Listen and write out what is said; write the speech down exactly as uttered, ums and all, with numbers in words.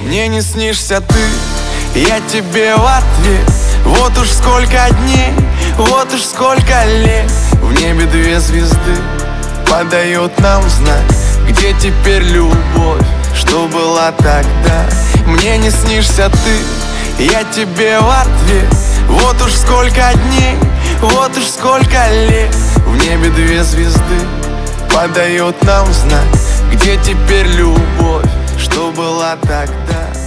Мне не снишься ты, я тебе в ответ. Вот уж сколько дней, вот уж сколько лет. В небе две звезды подают нам знак. Где теперь любовь, что была тогда? Мне не снишься ты, я тебе в ответ. Вот уж сколько дней, вот уж сколько лет. В небе две звезды подают нам знак. Где теперь любовь, что была тогда?